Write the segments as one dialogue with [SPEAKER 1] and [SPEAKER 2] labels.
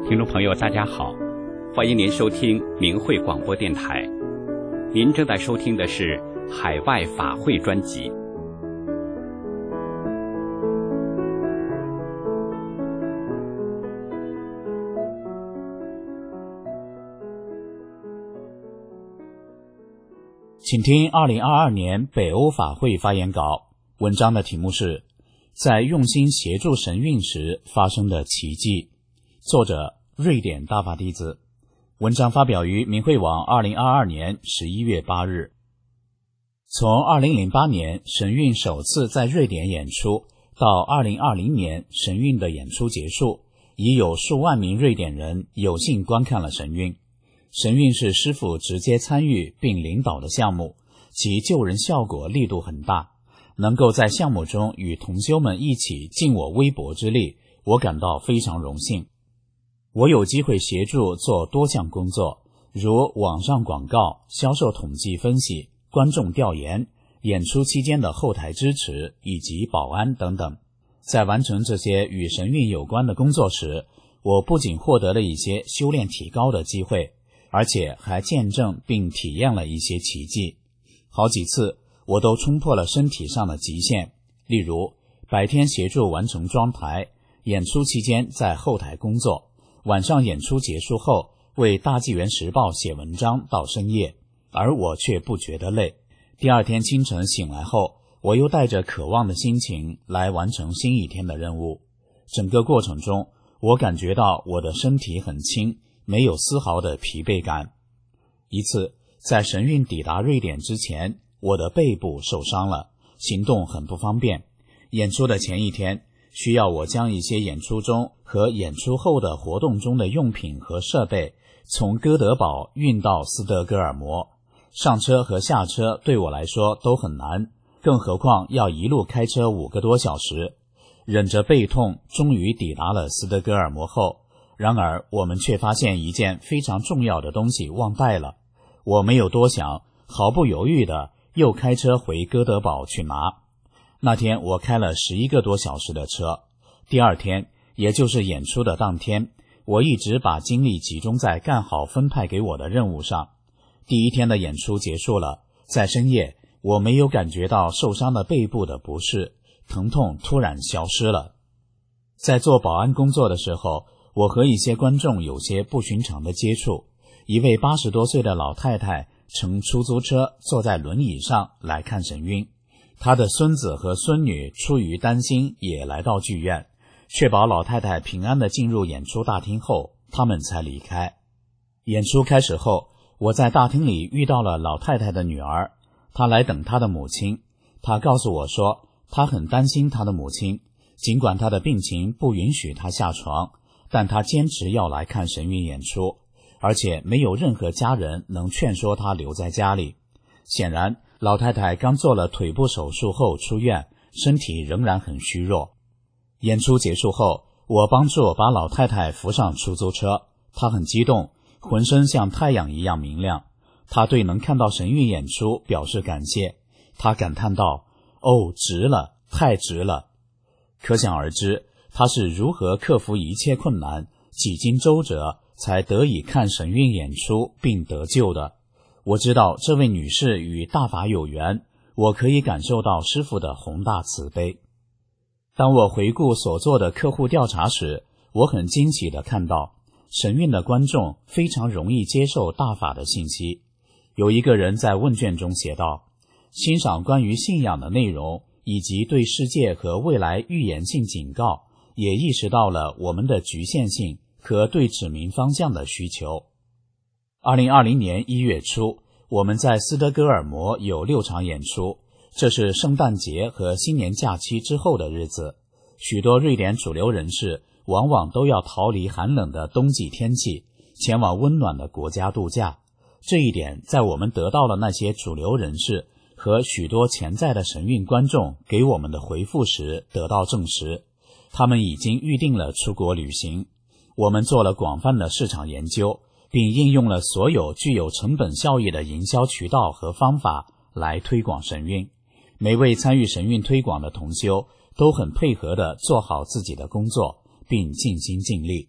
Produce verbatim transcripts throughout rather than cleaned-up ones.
[SPEAKER 1] 听众朋友大家好，欢迎您收听明慧广播电台。您正在收听的是海外法会专辑。
[SPEAKER 2] 请听二零二二年北欧法会发言稿，文章的题目是在用心协助神运时发生的奇迹，作者瑞典大法弟子。文章发表于明慧网二零二二年十一月八日。从二零零八年神运首次在瑞典演出到二零二零年神运的演出结束，已有数万名瑞典人有幸观看了神运。神运是师父直接参与并领导的项目，其救人效果力度很大，能够在项目中与同修们一起尽我微薄之力，我感到非常荣幸。我有机会协助做多项工作，如网上广告、销售统计分析、观众调研、演出期间的后台支持以及保安等等。在完成这些与神运有关的工作时，我不仅获得了一些修炼提高的机会，而且还见证并体验了一些奇迹。好几次我都冲破了身体上的极限，例如白天协助完成装台，演出期间在后台工作，晚上演出结束后为大纪元时报写文章到深夜，而我却不觉得累。第二天清晨醒来后，我又带着渴望的心情来完成新一天的任务。整个过程中，我感觉到我的身体很轻，没有丝毫的疲惫感。一次在神运抵达瑞典之前，我的背部受伤了，行动很不方便。演出的前一天，需要我将一些演出中和演出后的活动中的用品和设备从哥德堡运到斯德哥尔摩。上车和下车对我来说都很难，更何况要一路开车五个多小时。忍着背痛，终于抵达了斯德哥尔摩后，然而我们却发现一件非常重要的东西忘带了。我没有多想，毫不犹豫地又开车回哥德堡去拿。那天我开了十一个多小时的车。第二天，也就是演出的当天，我一直把精力集中在干好分派给我的任务上。第一天的演出结束了，在深夜，我没有感觉到受伤的背部的不适，疼痛突然消失了。在做保安工作的时候，我和一些观众有些不寻常的接触。一位八十多岁的老太太乘出租车坐在轮椅上来看神运，她的孙子和孙女出于担心也来到剧院，确保老太太平安地进入演出大厅后，他们才离开。演出开始后，我在大厅里遇到了老太太的女儿，她来等她的母亲。她告诉我说，她很担心她的母亲，尽管她的病情不允许她下床，但她坚持要来看神运演出，而且没有任何家人能劝说她留在家里。显然，老太太刚做了腿部手术后出院，身体仍然很虚弱。演出结束后，我帮助把老太太扶上出租车，她很激动，浑身像太阳一样明亮。她对能看到神运演出表示感谢，她感叹道：哦，值了，太值了。可想而知，她是如何克服一切困难，几经周折才得以看神运演出并得救的。我知道这位女士与大法有缘，我可以感受到师父的宏大慈悲。当我回顾所做的客户调查时，我很惊喜地看到神运的观众非常容易接受大法的信息。有一个人在问卷中写道，欣赏关于信仰的内容以及对世界和未来预言性警告，也意识到了我们的局限性和对指明方向的需求。二零二零年一月初，我们在斯德哥尔摩有六场演出，这是圣诞节和新年假期之后的日子。许多瑞典主流人士往往都要逃离寒冷的冬季天气，前往温暖的国家度假。这一点在我们得到了那些主流人士和许多潜在的神运观众给我们的回复时得到证实。他们已经预定了出国旅行。我们做了广泛的市场研究，并应用了所有具有成本效益的营销渠道和方法来推广神运。每位参与神运推广的同修都很配合地做好自己的工作，并尽心尽力。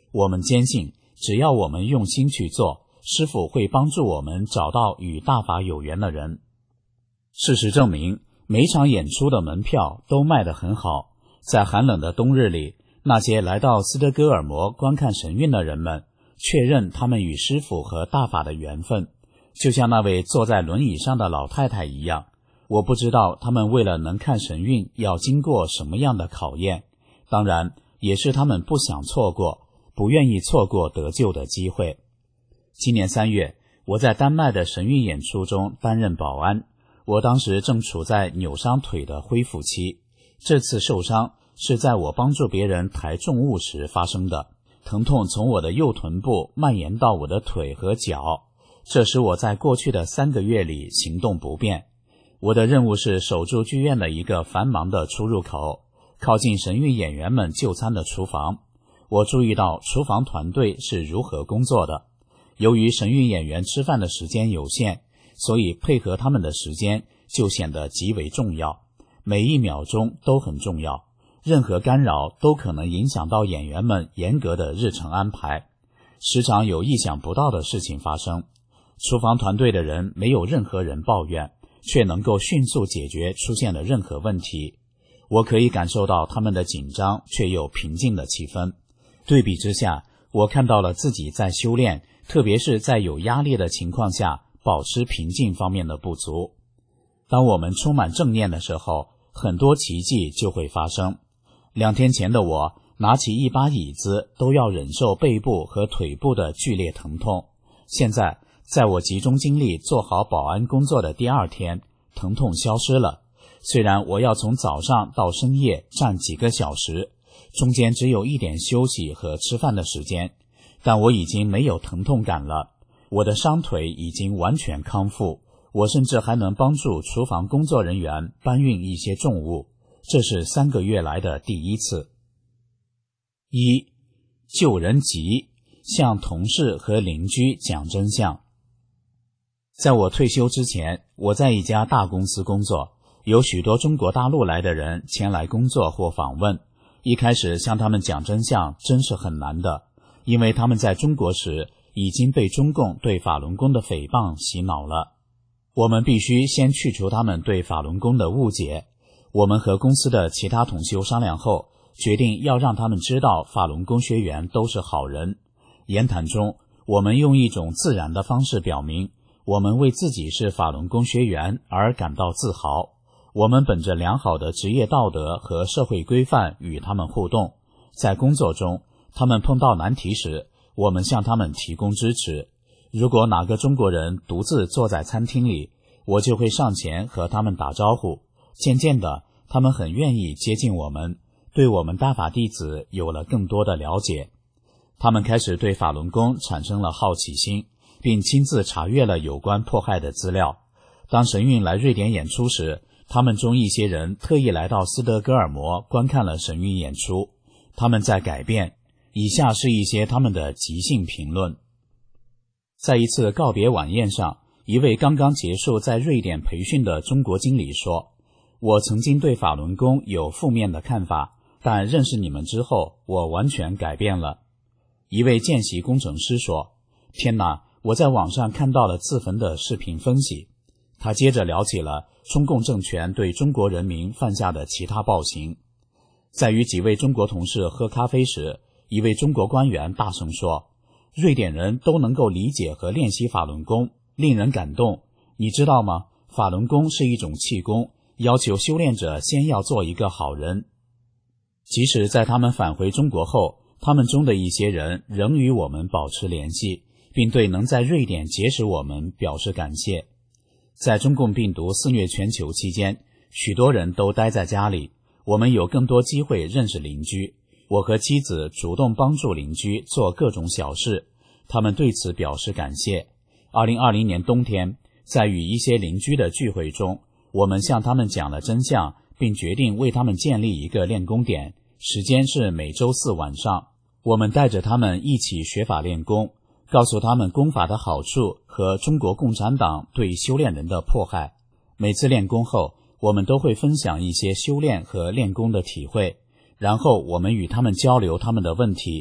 [SPEAKER 2] 我们坚信，只要我们用心去做，师父会帮助我们找到与大法有缘的人。事实证明，每场演出的门票都卖得很好。在寒冷的冬日里，那些来到斯德哥尔摩观看神韵的人们，确认他们与师父和大法的缘分，就像那位坐在轮椅上的老太太一样。我不知道他们为了能看神韵要经过什么样的考验，当然也是他们不想错过，不愿意错过得救的机会。今年三月，我在丹麦的神韵演出中担任保安，我当时正处在扭伤腿的恢复期。这次受伤是在我帮助别人抬重物时发生的，疼痛从我的右臀部蔓延到我的腿和脚，这使我在过去的三个月里行动不便。我的任务是守住剧院的一个繁忙的出入口，靠近神韵演员们就餐的厨房。我注意到厨房团队是如何工作的。由于神韵演员吃饭的时间有限，所以配合他们的时间就显得极为重要，每一秒钟都很重要，任何干扰都可能影响到演员们严格的日程安排，时常有意想不到的事情发生。厨房团队的人没有任何人抱怨，却能够迅速解决出现的任何问题。我可以感受到他们的紧张却又平静的气氛。对比之下，我看到了自己在修炼，特别是在有压力的情况下保持平静方面的不足。当我们充满正念的时候，很多奇迹就会发生。两天前的我拿起一把椅子都要忍受背部和腿部的剧烈疼痛，现在在我集中精力做好保安工作的第二天，疼痛消失了。虽然我要从早上到深夜站几个小时，中间只有一点休息和吃饭的时间，但我已经没有疼痛感了。我的伤腿已经完全康复，我甚至还能帮助厨房工作人员搬运一些重物，这是三个月来的第一次。一、救人急，向同事和邻居讲真相。在我退休之前，我在一家大公司工作，有许多中国大陆来的人前来工作或访问。一开始向他们讲真相真是很难的，因为他们在中国时已经被中共对法轮功的诽谤洗脑了。我们必须先去除他们对法轮功的误解。我们和公司的其他同修商量后，决定要让他们知道法轮功学员都是好人。言谈中，我们用一种自然的方式表明，我们为自己是法轮功学员而感到自豪。我们本着良好的职业道德和社会规范与他们互动，在工作中，他们碰到难题时，我们向他们提供支持。如果哪个中国人独自坐在餐厅里，我就会上前和他们打招呼。渐渐的，他们很愿意接近我们，对我们大法弟子有了更多的了解。他们开始对法轮功产生了好奇心，并亲自查阅了有关迫害的资料。当神韵来瑞典演出时，他们中一些人特意来到斯德哥尔摩观看了神韵演出。他们在改变。以下是一些他们的即兴评论。在一次告别晚宴上，一位刚刚结束在瑞典培训的中国经理说，我曾经对法轮功有负面的看法，但认识你们之后，我完全改变了。一位见习工程师说，天哪，我在网上看到了自焚的视频分析。他接着聊起了中共政权对中国人民犯下的其他暴行。在与几位中国同事喝咖啡时，一位中国官员大声说，瑞典人都能够理解和练习法轮功，令人感动。你知道吗？法轮功是一种气功，要求修炼者先要做一个好人。即使在他们返回中国后，他们中的一些人仍与我们保持联系，并对能在瑞典结识我们表示感谢。在中共病毒肆虐全球期间，许多人都待在家里，我们有更多机会认识邻居。我和妻子主动帮助邻居做各种小事，他们对此表示感谢。二零二零年冬天，在与一些邻居的聚会中，我们向他们讲了真相，并决定为他们建立一个练功点，时间是每周四晚上。我们带着他们一起学法练功，告诉他们功法的好处和中国共产党对修炼人的迫害。每次练功后，我们都会分享一些修炼和练功的体会，然后我们与他们交流他们的问题。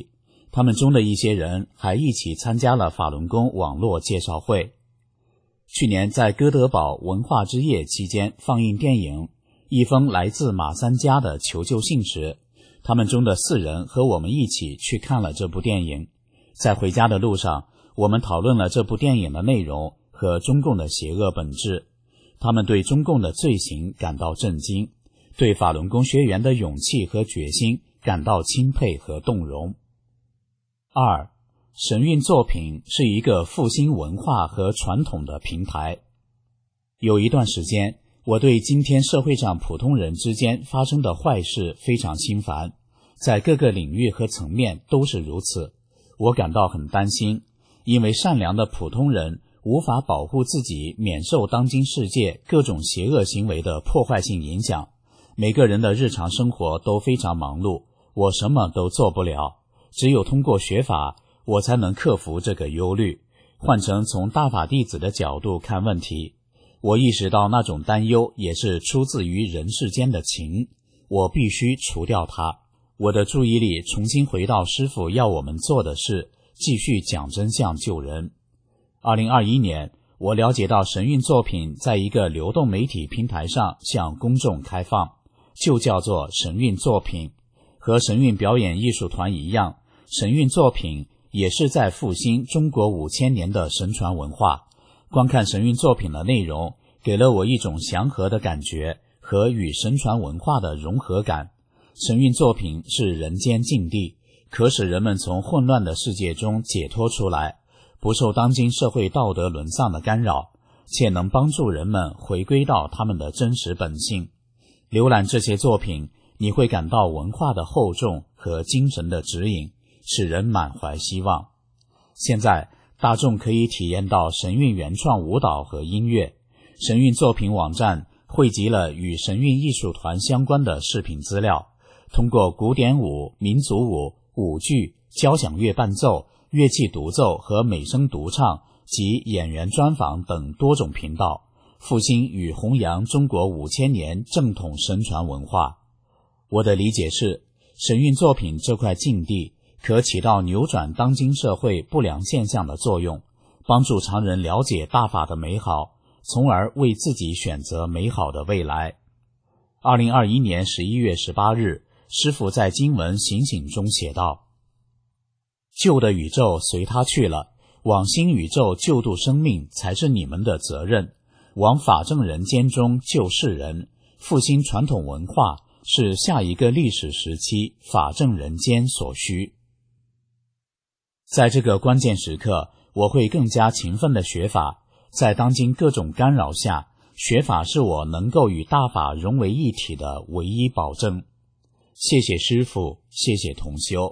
[SPEAKER 2] 他们中的一些人还一起参加了法轮功网络介绍会。去年在哥德堡文化之夜期间放映电影《一封来自马三家的求救信》时，他们中的四人和我们一起去看了这部电影。在回家的路上，我们讨论了这部电影的内容和中共的邪恶本质。他们对中共的罪行感到震惊，对法轮功学员的勇气和决心感到钦佩和动容。二，神韵作品是一个复兴文化和传统的平台。有一段时间，我对今天社会上普通人之间发生的坏事非常心烦，在各个领域和层面都是如此。我感到很担心，因为善良的普通人无法保护自己免受当今世界各种邪恶行为的破坏性影响。每个人的日常生活都非常忙碌，我什么都做不了。只有通过学法，我才能克服这个忧虑，换成从大法弟子的角度看问题。我意识到那种担忧也是出自于人世间的情，我必须除掉它。我的注意力重新回到师父要我们做的事，继续讲真相救人。二零二一年，我了解到神韵作品在一个流动媒体平台上向公众开放，就叫做神韵作品。和神韵表演艺术团一样，神韵作品也是在复兴中国五千年的神传文化。观看神韵作品的内容，给了我一种祥和的感觉和与神传文化的融合感。神韵作品是人间净地，可使人们从混乱的世界中解脱出来，不受当今社会道德沦丧的干扰，且能帮助人们回归到他们的真实本性。浏览这些作品，你会感到文化的厚重和精神的指引，使人满怀希望。现在大众可以体验到神韵原创舞蹈和音乐。神韵作品网站汇集了与神韵艺术团相关的视频资料，通过古典舞、民族舞、舞剧、交响乐伴奏、乐器独奏和美声独唱及演员专访等多种频道，复兴与弘扬中国五千年正统神传文化。我的理解是，神韵作品这块净地可起到扭转当今社会不良现象的作用，帮助常人了解大法的美好，从而为自己选择美好的未来。二零二一年十一月十八日，师父在经文醒醒中写道：旧的宇宙随他去了，往新宇宙救度生命才是你们的责任。往法正人间中救世人，复兴传统文化是下一个历史时期法正人间所需。在这个关键时刻，我会更加勤奋地学法。在当今各种干扰下，学法是我能够与大法融为一体的唯一保证。谢谢师父，谢谢同修。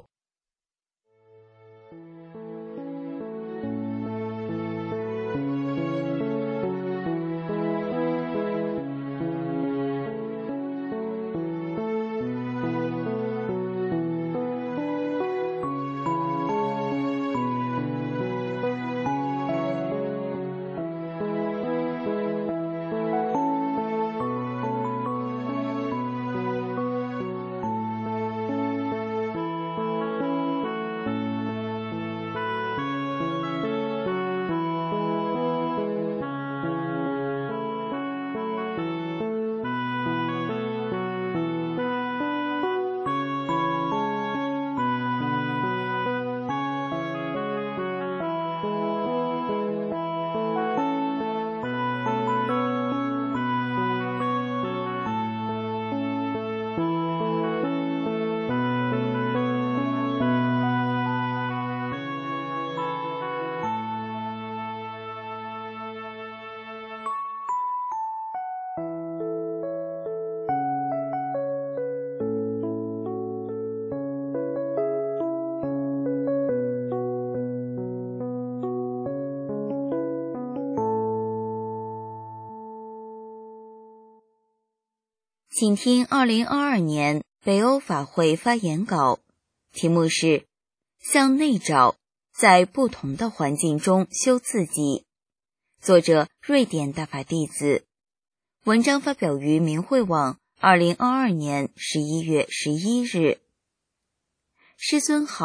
[SPEAKER 3] 请听二零二二年北欧法会发言稿，题目是向内找，在不同的环境中修自己。作者瑞典大法弟子。文章发表于明慧网二零二二年十一月十一日。师尊好，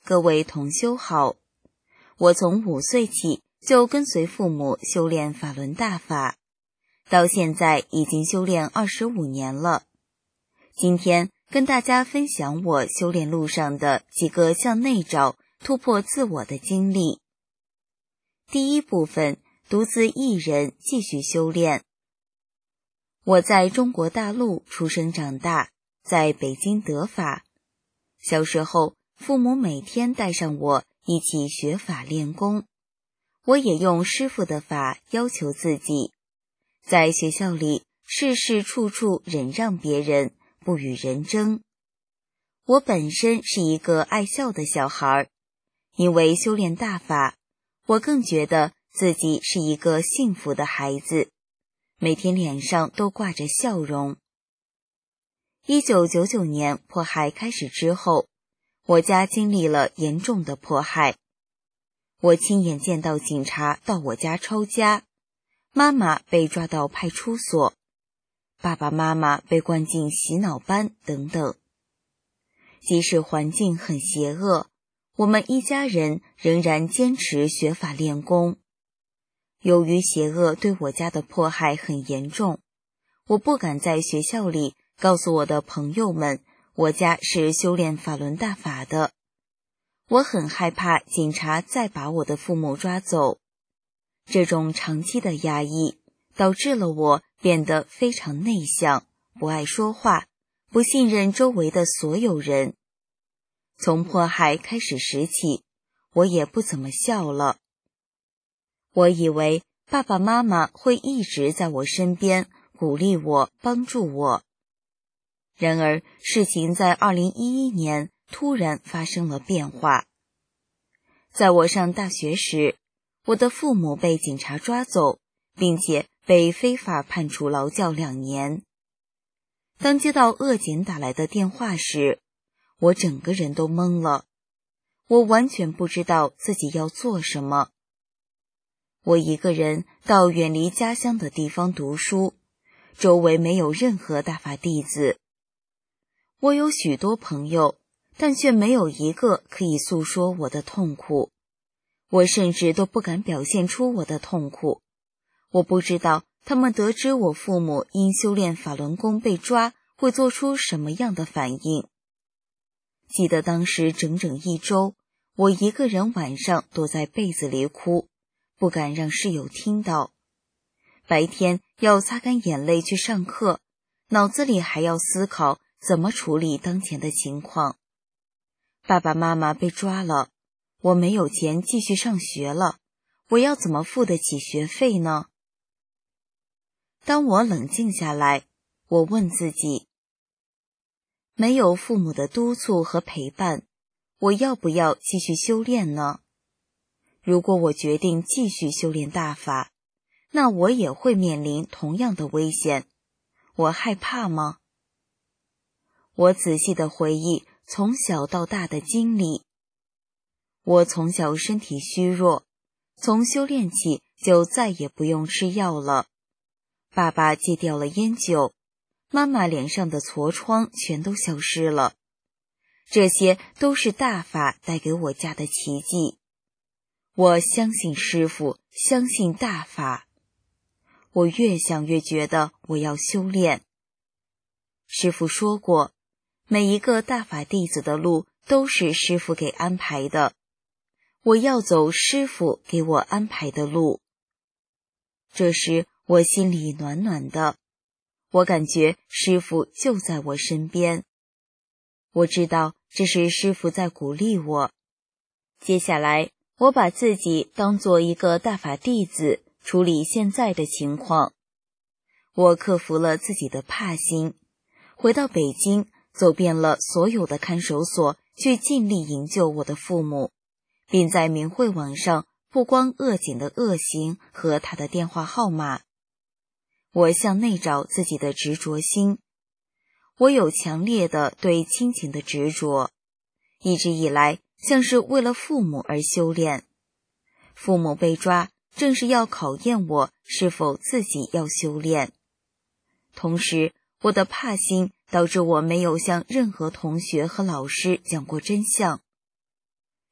[SPEAKER 3] 各位同修好，我从五岁起就跟随父母修炼法轮大法，到现在已经修炼二十五年了。今天跟大家分享我修炼路上的几个向内找、突破自我的经历。第一部分，独自一人继续修炼。我在中国大陆出生长大，在北京得法。小时候，父母每天带上我一起学法练功，我也用师父的法要求自己，在学校里事事处处忍让别人，不与人争。我本身是一个爱笑的小孩，因为修炼大法，我更觉得自己是一个幸福的孩子，每天脸上都挂着笑容。一九九九年迫害开始之后，我家经历了严重的迫害。我亲眼见到警察到我家抄家，妈妈被抓到派出所，爸爸妈妈被关进洗脑班等等。即使环境很邪恶，我们一家人仍然坚持学法练功。由于邪恶对我家的迫害很严重，我不敢在学校里告诉我的朋友们我家是修炼法轮大法的。我很害怕警察再把我的父母抓走。这种长期的压抑导致了我变得非常内向，不爱说话，不信任周围的所有人。从迫害开始时起，我也不怎么笑了。我以为爸爸妈妈会一直在我身边，鼓励我，帮助我。然而，事情在二零一一年突然发生了变化。在我上大学时，我的父母被警察抓走，并且被非法判处劳教两年。当接到恶警打来的电话时，我整个人都懵了，我完全不知道自己要做什么。我一个人到远离家乡的地方读书，周围没有任何大法弟子。我有许多朋友，但却没有一个可以诉说我的痛苦。我甚至都不敢表现出我的痛苦。我不知道他们得知我父母因修炼法轮功被抓，会做出什么样的反应。记得当时整整一周，我一个人晚上躲在被子里哭，不敢让室友听到。白天要擦干眼泪去上课，脑子里还要思考怎么处理当前的情况。爸爸妈妈被抓了，我没有钱继续上学了，我要怎么付得起学费呢？当我冷静下来，我问自己，没有父母的督促和陪伴，我要不要继续修炼呢？如果我决定继续修炼大法，那我也会面临同样的危险。我害怕吗？我仔细地回忆从小到大的经历。我从小身体虚弱，从修炼起就再也不用吃药了。爸爸戒掉了烟酒，妈妈脸上的痤疮全都消失了。这些都是大法带给我家的奇迹。我相信师父，相信大法。我越想越觉得我要修炼。师父说过，每一个大法弟子的路都是师父给安排的。我要走师父给我安排的路。这时我心里暖暖的，我感觉师父就在我身边。我知道这是师父在鼓励我。接下来，我把自己当做一个大法弟子，处理现在的情况。我克服了自己的怕心，回到北京，走遍了所有的看守所，去尽力营救我的父母，并在明慧网上曝光恶警的恶行和他的电话号码。我向内找自己的执着心。我有强烈的对亲情的执着，一直以来像是为了父母而修炼。父母被抓，正是要考验我是否自己要修炼。同时，我的怕心导致我没有向任何同学和老师讲过真相。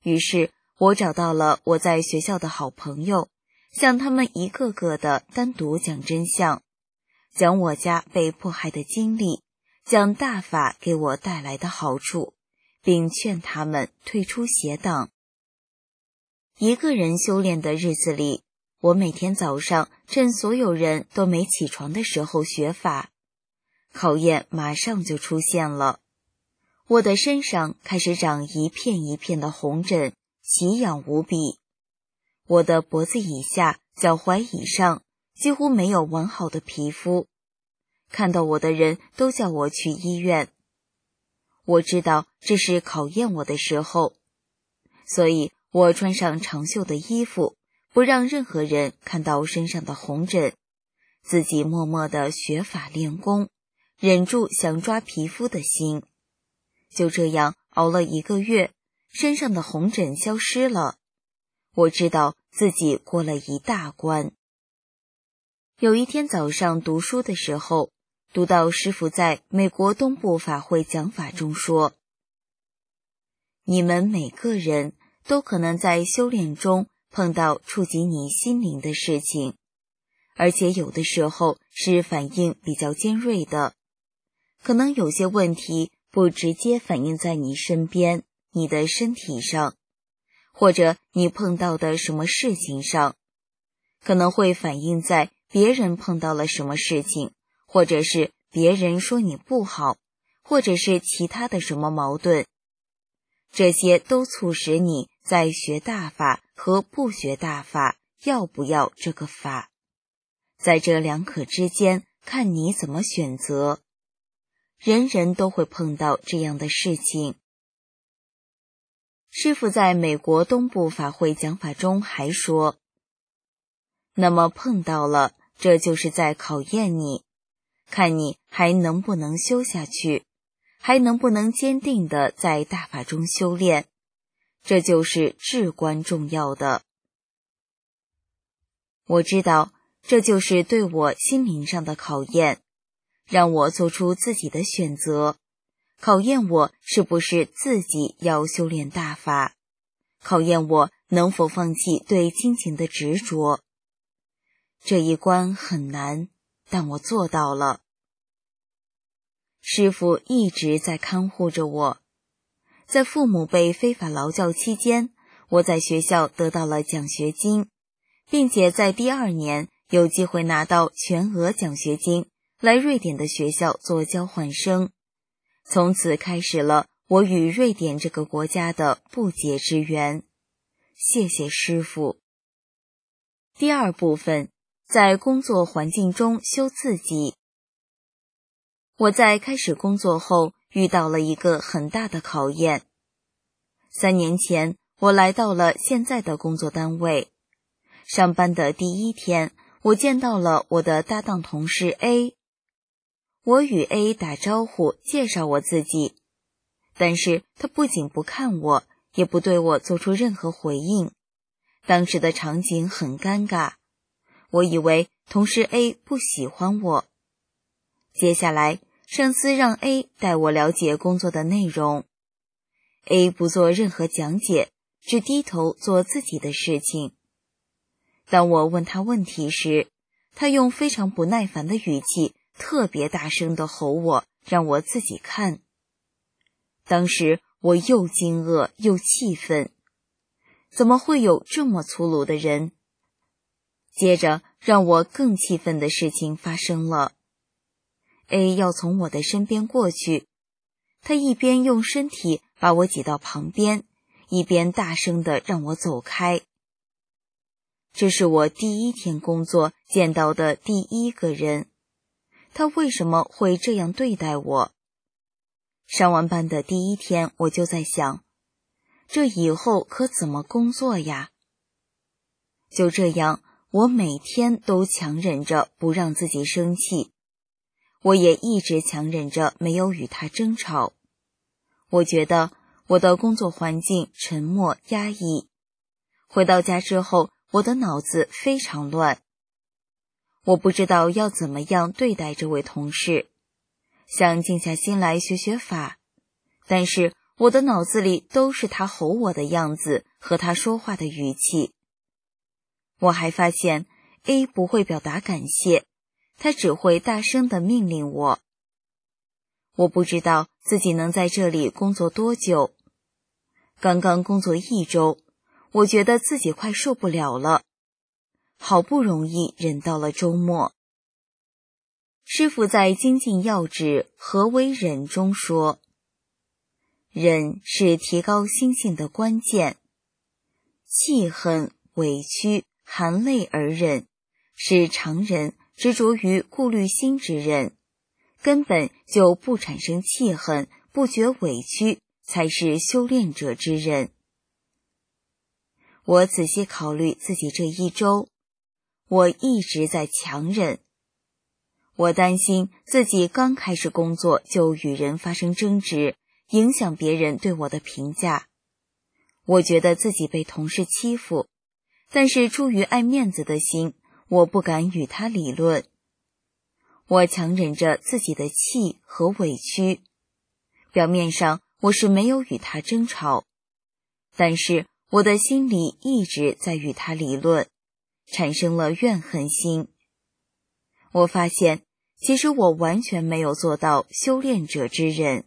[SPEAKER 3] 于是我找到了我在学校的好朋友，向他们一个个的单独讲真相，讲我家被迫害的经历，讲大法给我带来的好处，并劝他们退出邪党。一个人修炼的日子里，我每天早上趁所有人都没起床的时候学法，考验马上就出现了。我的身上开始长一片一片的红疹，奇痒无比。我的脖子以下、脚踝以上几乎没有完好的皮肤，看到我的人都叫我去医院。我知道这是考验我的时候，所以我穿上长袖的衣服，不让任何人看到身上的红疹，自己默默地学法练功，忍住想抓皮肤的心。就这样熬了一个月，身上的红疹消失了。我知道自己过了一大关。有一天早上读书的时候，读到师父在美国东部法会讲法中说，你们每个人都可能在修炼中碰到触及你心灵的事情，而且有的时候是反应比较尖锐的，可能有些问题不直接反映在你身边，你的身体上，或者你碰到的什么事情上，可能会反映在别人碰到了什么事情，或者是别人说你不好，或者是其他的什么矛盾。这些都促使你在学大法和不学大法，要不要这个法，在这两可之间看你怎么选择。人人都会碰到这样的事情。师父在美国东部法会讲法中还说，那么碰到了，这就是在考验你，看你还能不能修下去，还能不能坚定地在大法中修炼，这就是至关重要的。我知道，这就是对我心灵上的考验，让我做出自己的选择，考验我是不是自己要修炼大法，考验我能否放弃对金钱的执着。这一关很难，但我做到了。师父一直在看护着我。在父母被非法劳教期间，我在学校得到了奖学金，并且在第二年有机会拿到全额奖学金，来瑞典的学校做交换生。从此开始了我与瑞典这个国家的不解之缘。谢谢师父。第二部分，在工作环境中修自己。我在开始工作后遇到了一个很大的考验。三年前，我来到了现在的工作单位。上班的第一天，我见到了我的搭档同事 A。我与 A 打招呼，介绍我自己，但是他不仅不看我，也不对我做出任何回应。当时的场景很尴尬，我以为同事 A 不喜欢我。接下来，上司让 A 带我了解工作的内容。A 不做任何讲解，只低头做自己的事情。当我问他问题时，他用非常不耐烦的语气特别大声地吼我，让我自己看。当时我又惊愕又气愤，怎么会有这么粗鲁的人？接着让我更气愤的事情发生了。A 要从我的身边过去，他一边用身体把我挤到旁边，一边大声地让我走开。这是我第一天工作见到的第一个人，他为什么会这样对待我？上完班的第一天，我就在想，这以后可怎么工作呀？就这样，我每天都强忍着不让自己生气，我也一直强忍着没有与他争吵。我觉得我的工作环境沉默压抑。回到家之后，我的脑子非常乱。我不知道要怎么样对待这位同事，想静下心来学学法，但是我的脑子里都是他吼我的样子和他说话的语气。我还发现 A 不会表达感谢，他只会大声地命令我。我不知道自己能在这里工作多久。刚刚工作一周，我觉得自己快受不了了。好不容易忍到了周末。师父在《精进要旨何为忍》中说，忍是提高心性的关键，气恨、委屈、含泪而忍，是常人执着于顾虑心之人，根本就不产生气恨，不觉委屈，才是修炼者之忍。我仔细考虑自己这一周，我一直在强忍。我担心自己刚开始工作就与人发生争执，影响别人对我的评价。我觉得自己被同事欺负，但是出于爱面子的心，我不敢与他理论。我强忍着自己的气和委屈，表面上我是没有与他争吵，但是我的心里一直在与他理论，产生了怨恨心。我发现，其实我完全没有做到修炼者之忍。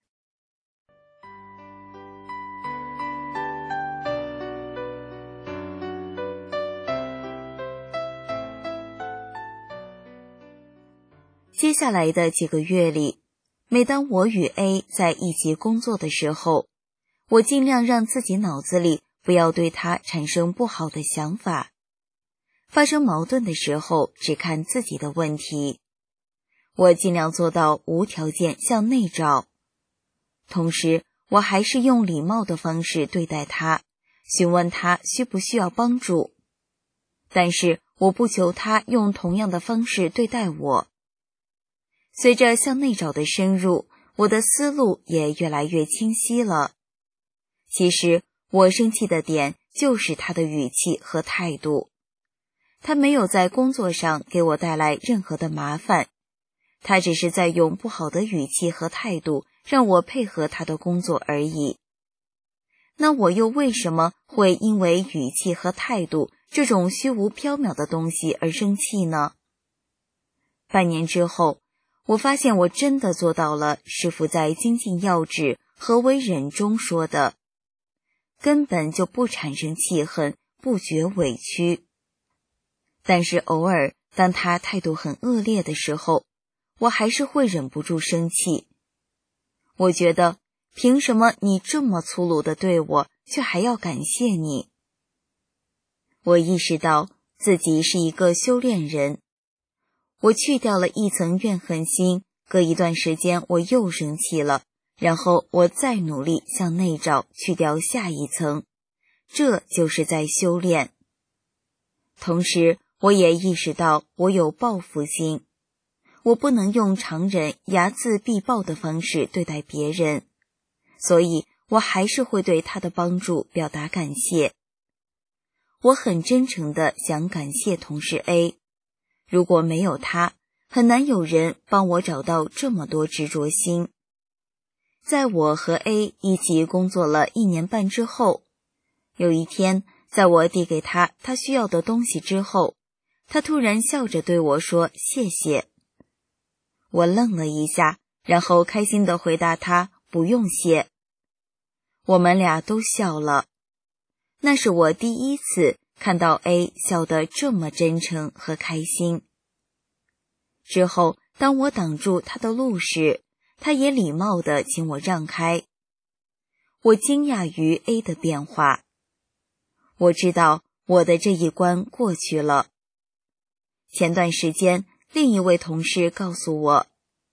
[SPEAKER 3] 接下来的几个月里，每当我与 A 在一起工作的时候，我尽量让自己脑子里不要对他产生不好的想法。发生矛盾的时候，只看自己的问题。我尽量做到无条件向内找，同时我还是用礼貌的方式对待他，询问他需不需要帮助。但是我不求他用同样的方式对待我。随着向内找的深入，我的思路也越来越清晰了。其实我生气的点就是他的语气和态度。他没有在工作上给我带来任何的麻烦，他只是在用不好的语气和态度让我配合他的工作而已。那我又为什么会因为语气和态度这种虚无缥缈的东西而生气呢？半年之后，我发现我真的做到了师父在《精进要旨何为忍》中说的，根本就不产生气恨，不觉委屈。但是偶尔当他态度很恶劣的时候，我还是会忍不住生气。我觉得凭什么你这么粗鲁地对我，却还要感谢你？我意识到自己是一个修炼人，我去掉了一层怨恨心，隔一段时间我又生气了，然后我再努力向内找，去掉下一层，这就是在修炼。同时我也意识到我有报复心，我不能用常人睚眦必报的方式对待别人，所以我还是会对他的帮助表达感谢。我很真诚地想感谢同事 A， 如果没有他，很难有人帮我找到这么多执着心。在我和 A 一起工作了一年半之后，有一天，在我递给他他需要的东西之后，他突然笑着对我说谢谢。我愣了一下，然后开心地回答他不用谢。我们俩都笑了。那是我第一次看到 A 笑得这么真诚和开心。之后当我挡住他的路时，他也礼貌地请我让开。我惊讶于 A 的变化。我知道我的这一关过去了。前段时间，另一位同事告诉我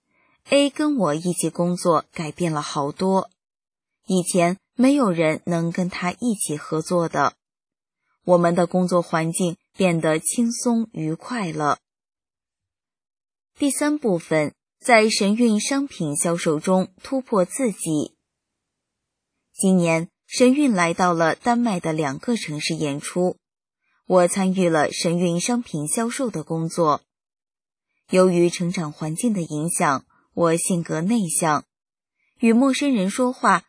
[SPEAKER 3] ，A 跟我一起工作改变了好多，以前没有人能跟他一起合作的，我们的工作环境变得轻松愉快了。第三部分，在神韵商品销售中突破自己。今年，神韵来到了丹麦的两个城市演出，我参与了神韵商品销售的工作。由于成长环境的影响，我性格内向，与陌生人说话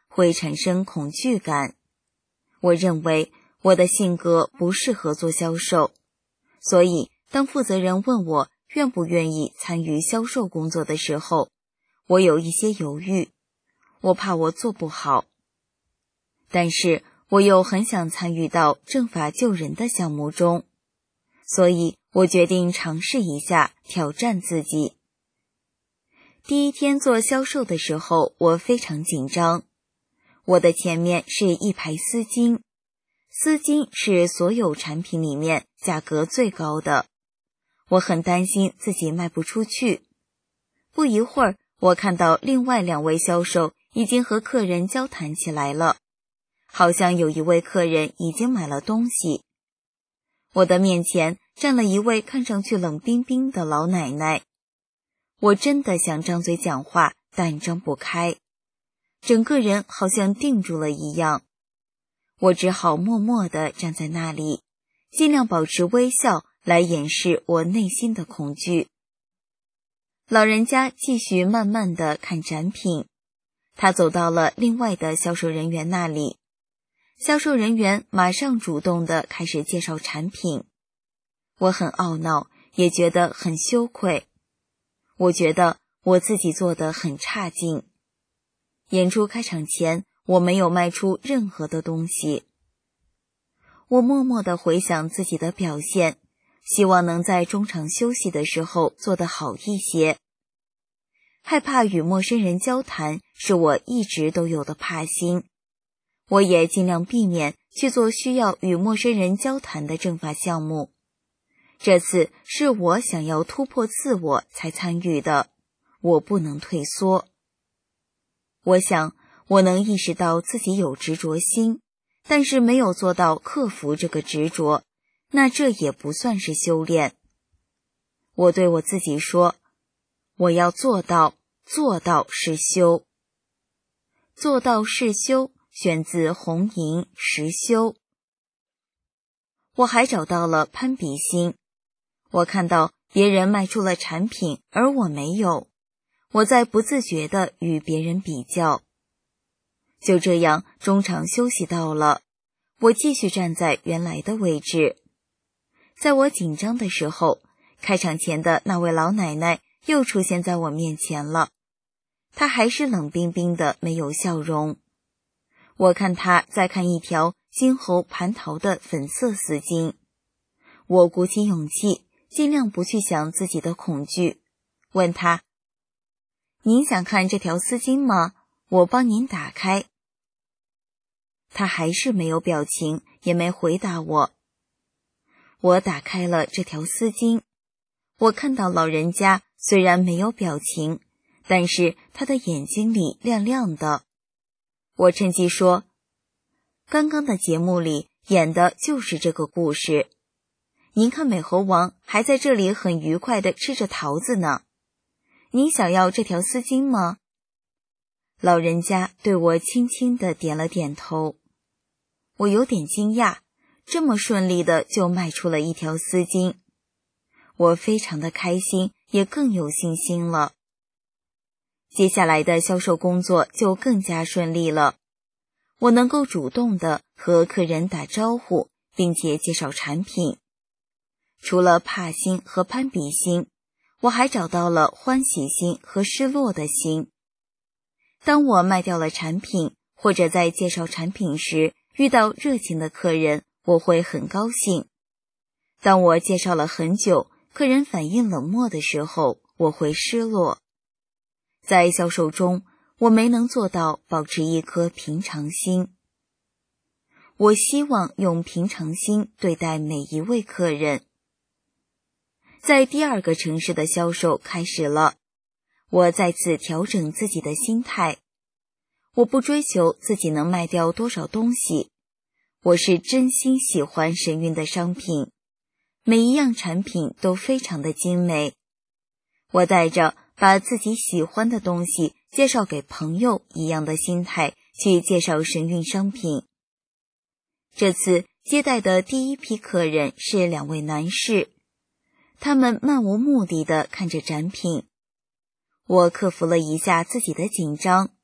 [SPEAKER 3] 会产生恐惧感。我认为我的性格不适合做销售，所以当负责人问我愿不愿意参与销售工作的时候，我有一些犹豫，我怕我做不好。但是我又很想参与到政法救人的项目中，所以我决定尝试一下，挑战自己。第一天做销售的时候，我非常紧张。我的前面是一排丝巾，丝巾是所有产品里面价格最高的，我很担心自己卖不出去。不一会儿，我看到另外两位销售已经和客人交谈起来了，好像有一位客人已经买了东西。我的面前站了一位看上去冷冰冰的老奶奶，我真的想张嘴讲话，但张不开，整个人好像定住了一样。我只好默默地站在那里，尽量保持微笑来掩饰我内心的恐惧。老人家继续慢慢地看展品，他走到了另外的销售人员那里，销售人员马上主动地开始介绍产品。我很懊恼，也觉得很羞愧。我觉得我自己做得很差劲。演出开场前，我没有卖出任何的东西。我默默地回想自己的表现，希望能在中场休息的时候做得好一些。害怕与陌生人交谈是我一直都有的怕心，我也尽量避免去做需要与陌生人交谈的政法项目。这次是我想要突破自我才参与的，我不能退缩。我想我能意识到自己有执着心，但是没有做到克服这个执着，那这也不算是修炼。我对我自己说，我要做到，做到是修。做到是修，选自红银实修。我还找到了攀比心。我看到别人卖出了产品，而我没有，我在不自觉地与别人比较。就这样，中场休息到了，我继续站在原来的位置。在我紧张的时候，开场前的那位老奶奶又出现在我面前了，她还是冷冰冰的，没有笑容。我看她在看一条金猴蟠桃的粉色丝巾，我鼓起勇气，尽量不去想自己的恐惧，问她：“您想看这条丝巾吗？我帮您打开。”她还是没有表情，也没回答我。我打开了这条丝巾，我看到老人家虽然没有表情，但是他的眼睛里亮亮的。我趁机说：“刚刚的节目里演的就是这个故事。您看美猴王还在这里很愉快地吃着桃子呢。您想要这条丝巾吗？”老人家对我轻轻地点了点头。我有点惊讶，这么顺利的就卖出了一条丝巾。我非常的开心，也更有信心了。接下来的销售工作就更加顺利了。我能够主动地和客人打招呼，并且介绍产品。除了怕心和攀比心，我还找到了欢喜心和失落的心。当我卖掉了产品，或者在介绍产品时遇到热情的客人，我会很高兴。当我介绍了很久，客人反应冷漠的时候，我会失落。在销售中，我没能做到保持一颗平常心。我希望用平常心对待每一位客人。在第二个城市的销售开始了，我再次调整自己的心态。我不追求自己能卖掉多少东西，我是真心喜欢神韵的商品，每一样产品都非常的精美。我带着把自己喜欢的东西介绍给朋友一样的心态去介绍神韵商品。这次接待的第一批客人是两位男士，他们漫无目的地看着展品。我克服了一下自己的紧张，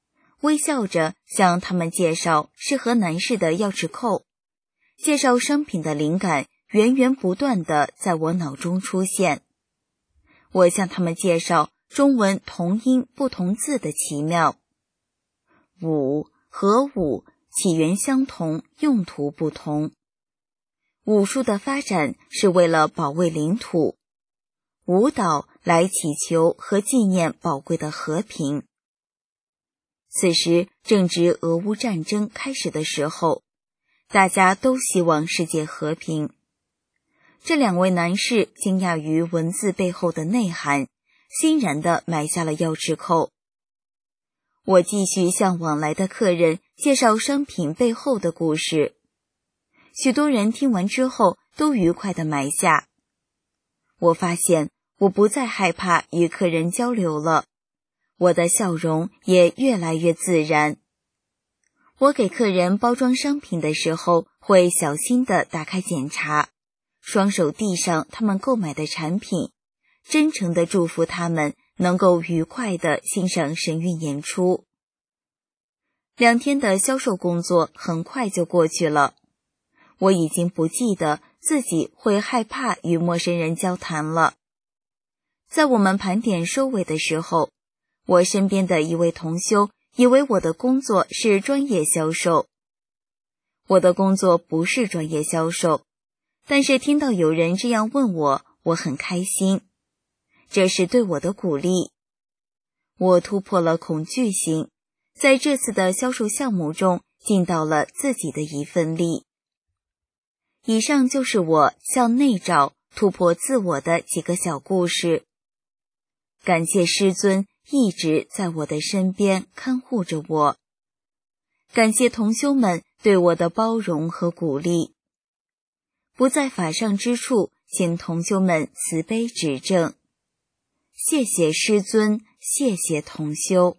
[SPEAKER 3] 微笑着向他们介绍适合男士的钥匙扣，介绍商品的灵感源源不断地在我脑中出现。我向他们介绍中文同音不同字的奇妙。武和武起源相同，用途不同。武术的发展是为了保卫领土，舞蹈来祈求和纪念宝贵的和平。此时正值俄乌战争开始的时候，大家都希望世界和平。这两位男士惊讶于文字背后的内涵，欣然地买下了钥匙扣。我继续向往来的客人介绍商品背后的故事，许多人听完之后都愉快地买下。我发现我不再害怕与客人交流了，我的笑容也越来越自然。我给客人包装商品的时候，会小心地打开检查，双手递上他们购买的产品，真诚地祝福他们能够愉快地欣赏神韵演出。两天的销售工作很快就过去了，我已经不记得自己会害怕与陌生人交谈了。在我们盘点收尾的时候，我身边的一位同修以为我的工作是专业销售。我的工作不是专业销售，但是听到有人这样问我，我很开心。这是对我的鼓励。我突破了恐惧心，在这次的销售项目中尽到了自己的一份力。以上就是我向内找突破自我的几个小故事。感谢师尊一直在我的身边看护着我，感谢同修们对我的包容和鼓励。不在法上之处，请同修们慈悲指正。谢谢师尊，谢谢同修。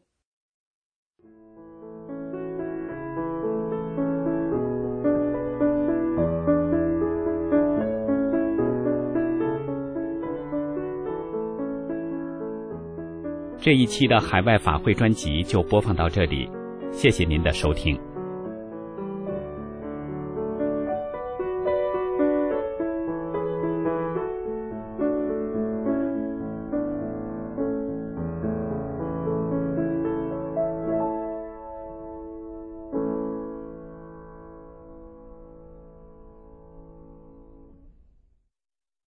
[SPEAKER 1] 这一期的海外法会专辑就播放到这里，谢谢您的收听。